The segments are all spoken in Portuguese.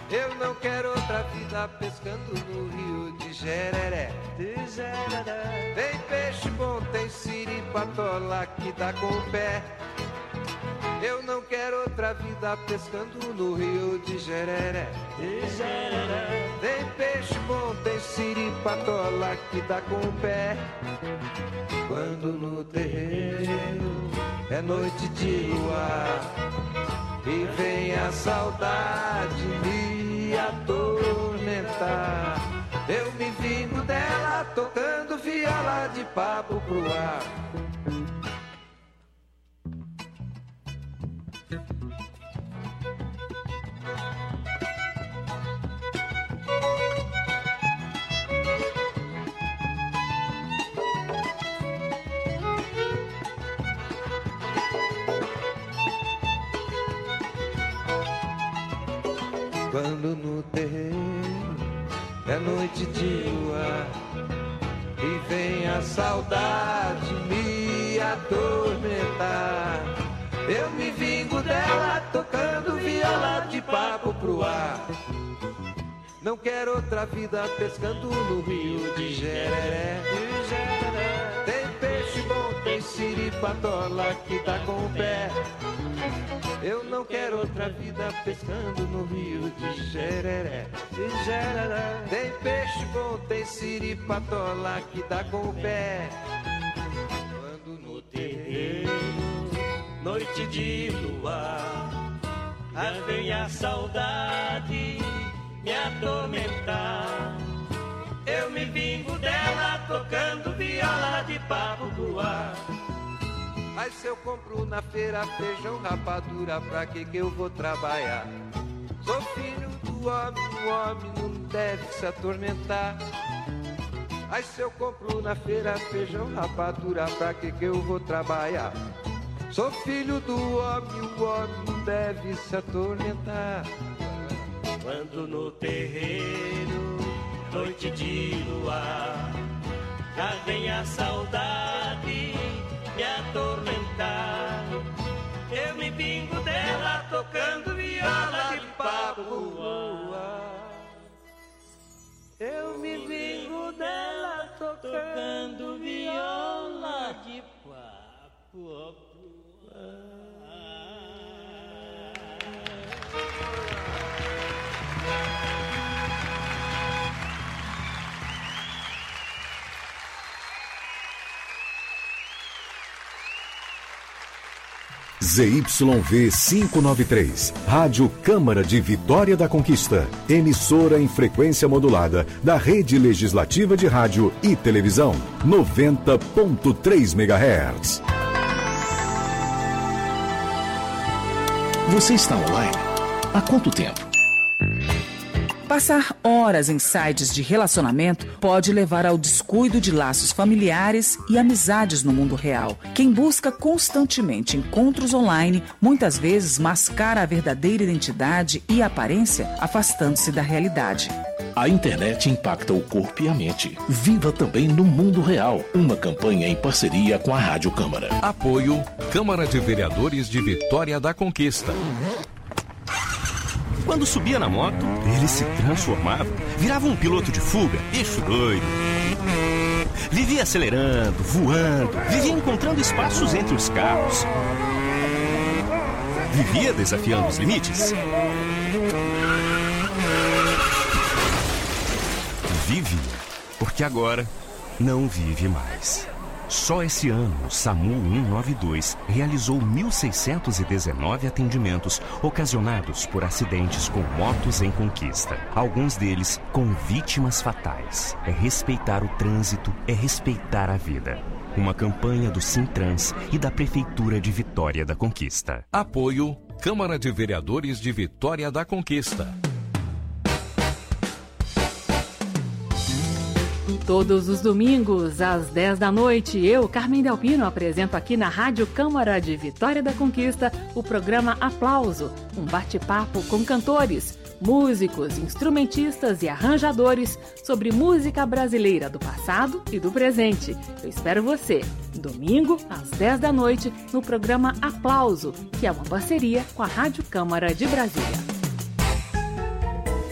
Eu não quero outra vida pescando no rio de Jereré. Tem peixe bom, tem siripatola que dá com o pé. Eu não quero outra vida pescando no rio de Jereré. Tem peixe bom, tem siripatola que dá com o pé. Quando no terreiro é noite de luar e vem a saudade me atormentar, eu me vingo dela tocando viola de papo pro ar. Quando no terreiro é noite de luar e vem a saudade me atormentar, eu me vingo dela tocando viola de papo pro ar. Não quero outra vida pescando no rio de Jereré. Tem peixe bom, tem siripatola que dá com o pé. Eu não quero outra vida pescando no rio de Jereré. Tem peixe bom, tem siripatola que dá com o pé. Quando no terreiro, noite de luar, já vem a saudade me atormentar, eu me vingo dela tocando viola de papo pro ar. Mas se eu compro na feira feijão, rapadura, pra que eu vou trabalhar? Sou filho do homem, o homem não deve se atormentar. Mas se eu compro na feira feijão, rapadura, pra que eu vou trabalhar? Sou filho do homem, o homem não deve se atormentar. Quando no terreiro, noite de luar, já vem a saudade me atormentar, eu me vingo dela tocando viola de papo pro ar. Eu me vingo dela tocando viola de papo pro ar. ZYV 593, Rádio Câmara de Vitória da Conquista, emissora em frequência modulada da Rede Legislativa de Rádio e Televisão, 90.3 MHz. Você está online? Há quanto tempo? Passar horas em sites de relacionamento pode levar ao descuido de laços familiares e amizades no mundo real. Quem busca constantemente encontros online, muitas vezes mascara a verdadeira identidade e aparência, afastando-se da realidade. A internet impacta o corpo e a mente. Viva também no mundo real. Uma campanha em parceria com a Rádio Câmara. Apoio Câmara de Vereadores de Vitória da Conquista. Quando subia na moto, ele se transformava, virava um piloto de fuga, bicho doido. Vivia acelerando, voando, vivia encontrando espaços entre os carros. Vivia desafiando os limites. Vive, porque agora não vive mais. Só esse ano, o SAMU 192 realizou 1.619 atendimentos ocasionados por acidentes com motos em Conquista. Alguns deles com vítimas fatais. É respeitar o trânsito, é respeitar a vida. Uma campanha do Sintrans e da Prefeitura de Vitória da Conquista. Apoio Câmara de Vereadores de Vitória da Conquista. Todos os domingos, às 10 da noite, eu, Carmen Delpino, apresento aqui na Rádio Câmara de Vitória da Conquista o programa Aplauso, um bate-papo com cantores, músicos, instrumentistas e arranjadores sobre música brasileira do passado e do presente. Eu espero você, domingo, às 10 da noite, no programa Aplauso, que é uma parceria com a Rádio Câmara de Brasília.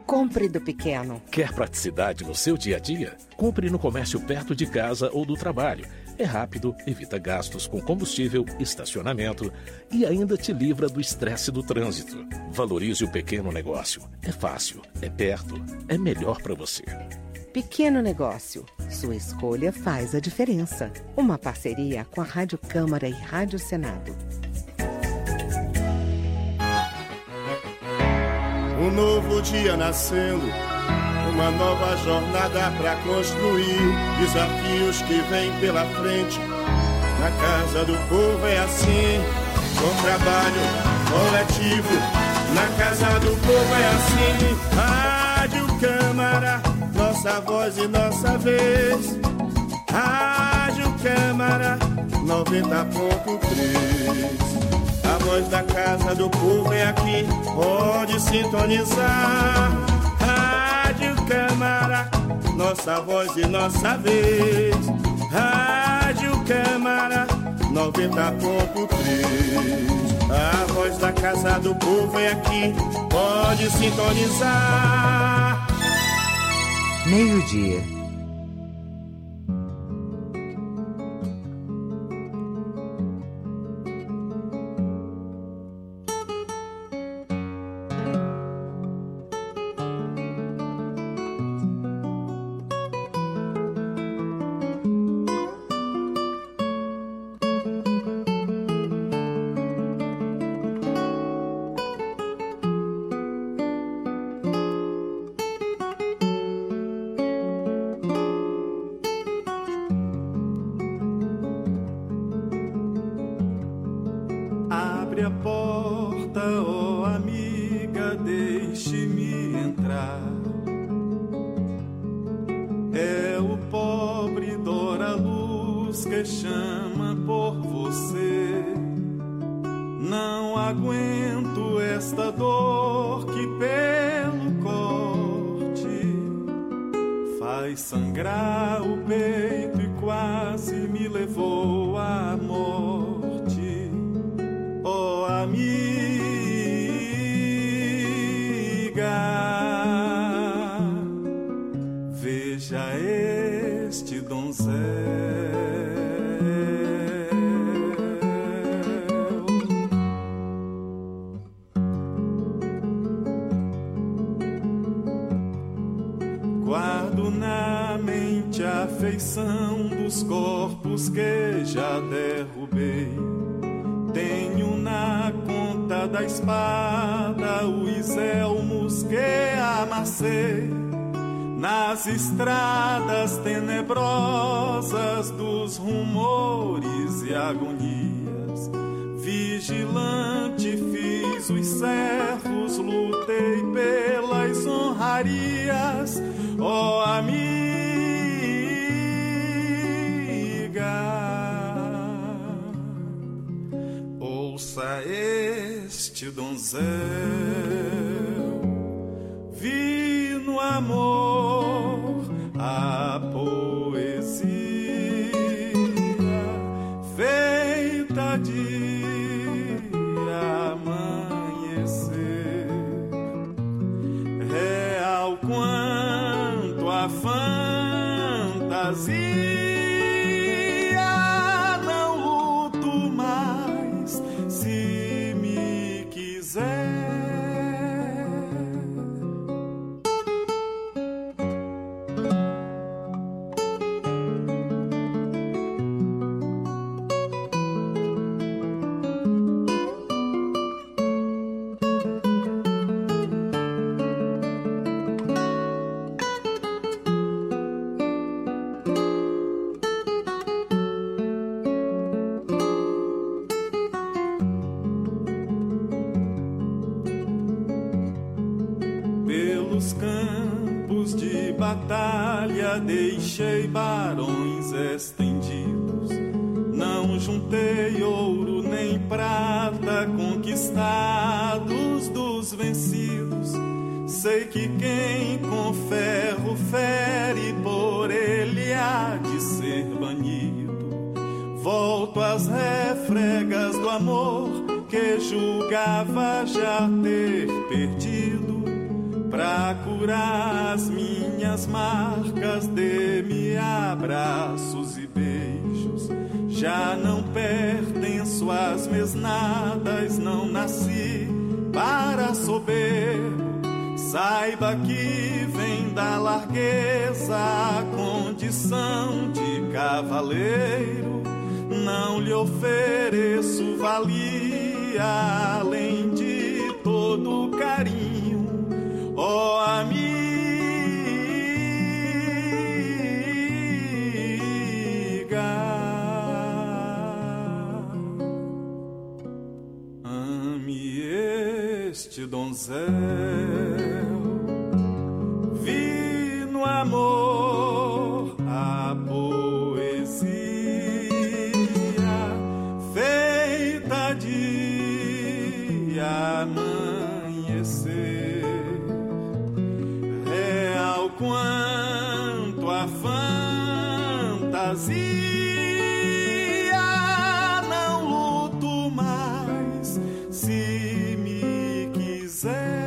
Compre do pequeno. Quer praticidade no seu dia a dia? Compre no comércio perto de casa ou do trabalho. É rápido, evita gastos com combustível, estacionamento e ainda te livra do estresse do trânsito. Valorize o pequeno negócio. É fácil, é perto, é melhor para você. Pequeno negócio. Sua escolha faz a diferença. Uma parceria com a Rádio Câmara e Rádio Senado. Um novo dia nascendo, uma nova jornada para construir, desafios que vêm pela frente. Na casa do povo é assim, com trabalho coletivo. Na casa do povo é assim, Rádio Câmara, nossa voz e nossa vez. Rádio Câmara 90.3. A voz da casa do povo é aqui, pode sintonizar. Rádio Câmara, nossa voz e nossa vez. Rádio Câmara 90.3. A voz da casa do povo é aqui, pode sintonizar. Meio-dia. Abre a porta, ó amiga, deixe-me entrar. É o pobre Dora Luz que chama por você. Não aguento esta dor que pelo corte faz sangrar o peito e quase me levou à morte. Oh, amiga, veja este donzelo. Guardo na mente a feição dos corpos que já derrubei. Tenho na conta da espada os elmos que amassei nas estradas tenebrosas dos rumores e agonias. Vigilante fiz os servos, lutei pelas honrarias. Ó amiga, ouça este donzel, vi no amor a poesia feita de amanhecer, real quanto a fantasia. Batalha deixei barões estendidos, não juntei ouro nem prata, conquistados dos vencidos. Sei que quem com ferro fere, por ele há de ser banido. Volto às refregas do amor que julgava já ter perdido, Pra curar as minhas marcas, dê-me abraços e beijos. Já não pertenço às mesnadas, não nasci para soberbo. Saiba que vem da largueza a condição de cavaleiro. Não lhe ofereço valia além de todo carinho, ó amiga. Ame este donzel, vi no amor a poesia feita de amanhecer, real quanto a fantasia. Não luto mais se me quiser.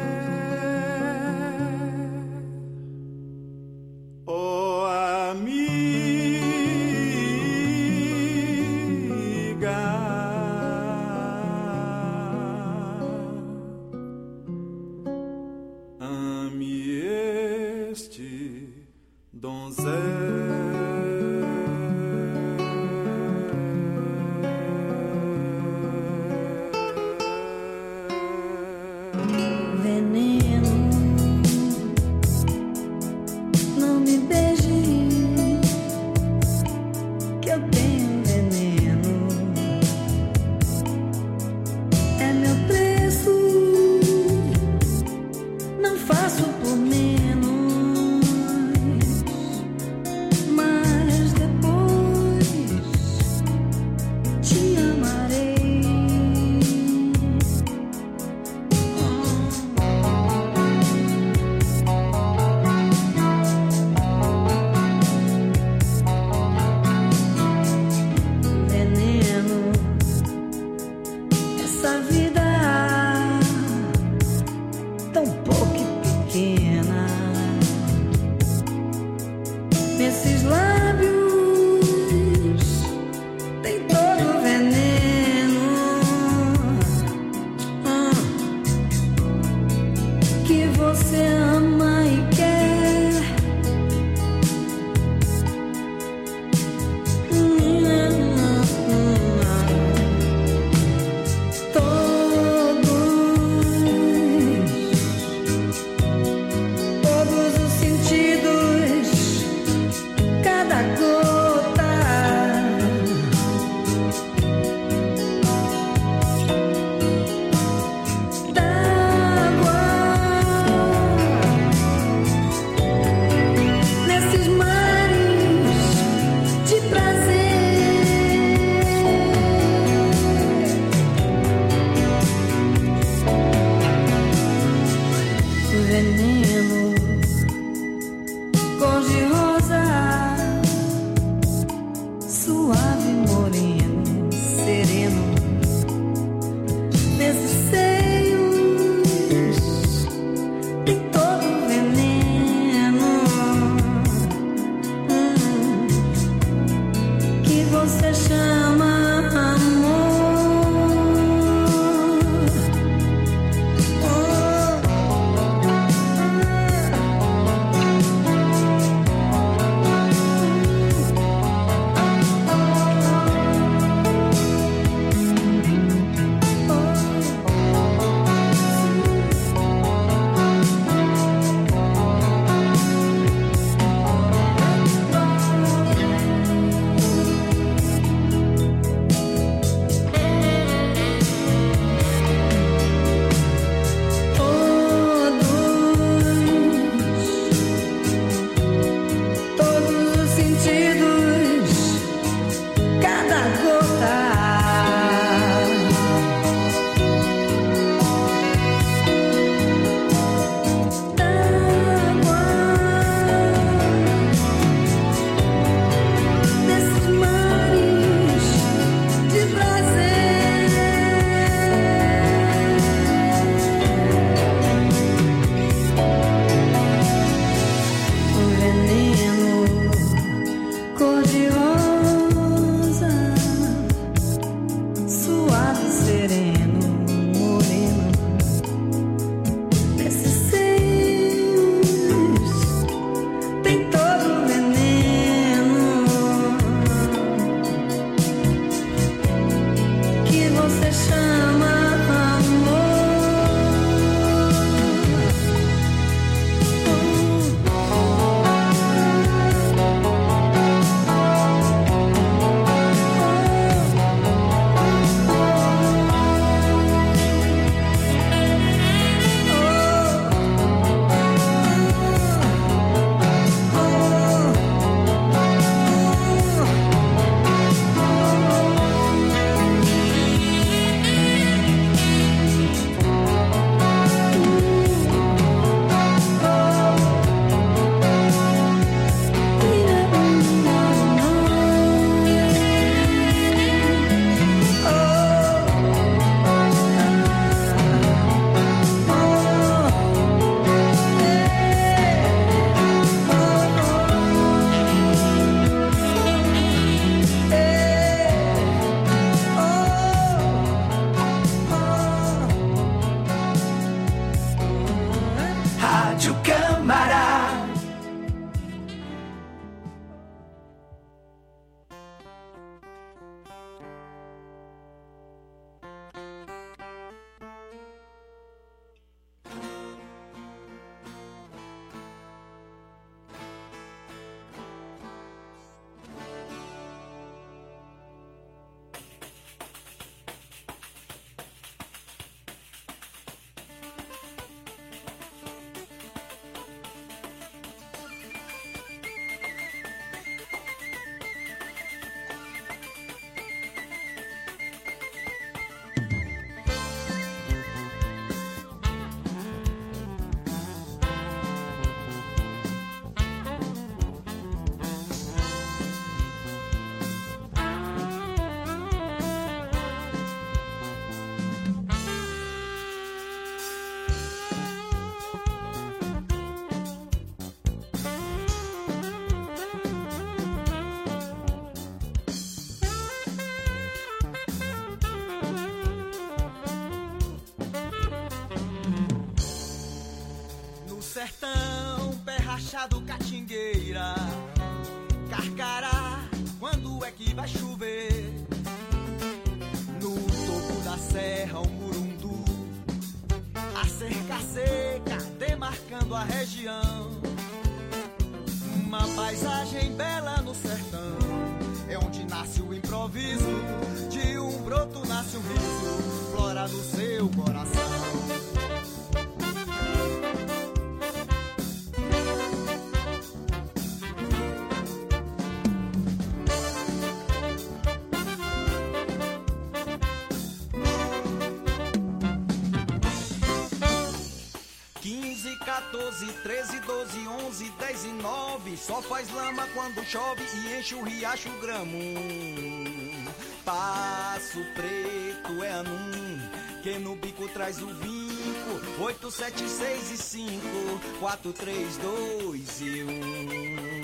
Machado, Catingueira, Carcará, quando é que vai chover? No topo da serra, o Murundu, a cerca seca, demarcando a região. Uma paisagem bela no sertão, é onde nasce o improviso, de um broto nasce um riso, flora no seu coração. 14, 13, 12, 11, 10 e 9. Só faz lama quando chove e enche o riacho Gramum. Passo Preto é anum, que no bico traz o vinco. 8, 7, 6 e 5, 4, 3, 2 e 1.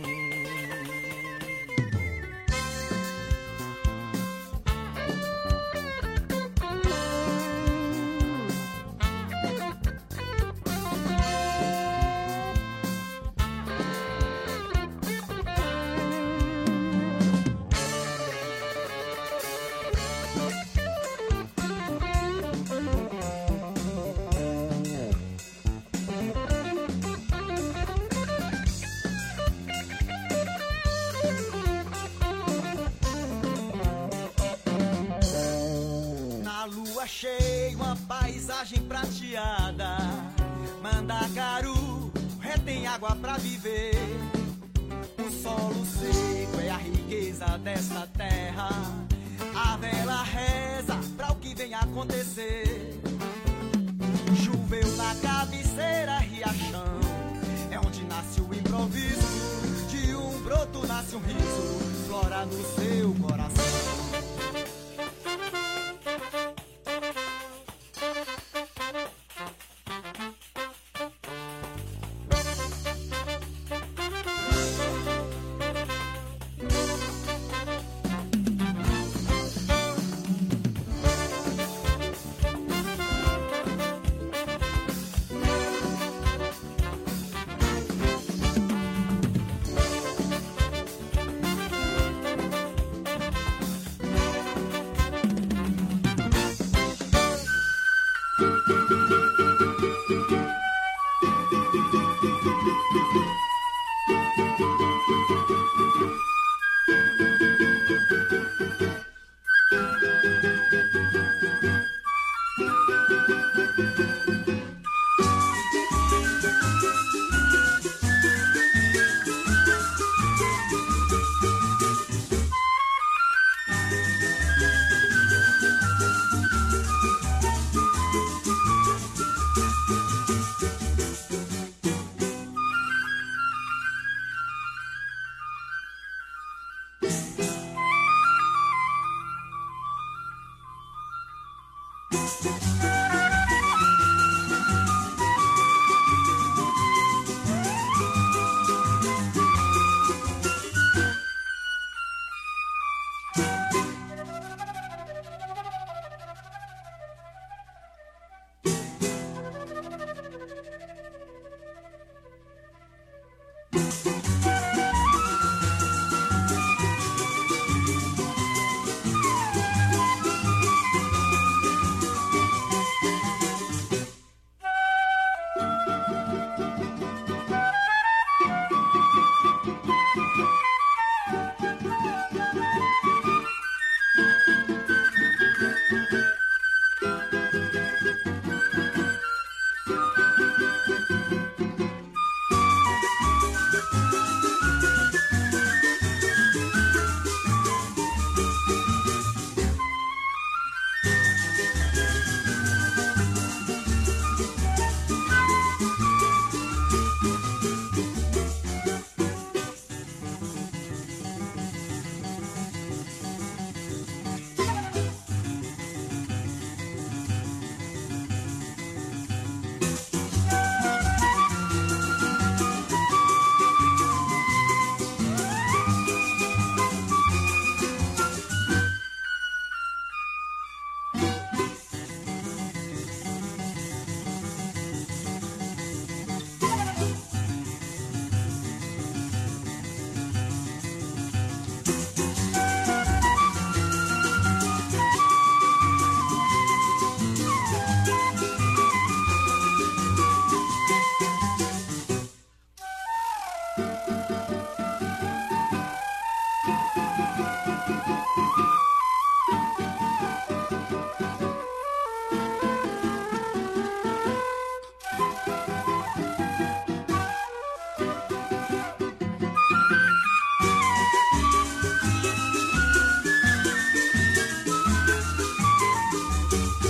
Achei uma paisagem prateada, Mandacaru retém água pra viver. O solo seco é a riqueza dessa terra, a vela reza pra o que vem acontecer. Choveu na cabeceira, riachão, é onde nasce o improviso, de um broto nasce um riso, flora no seu coração.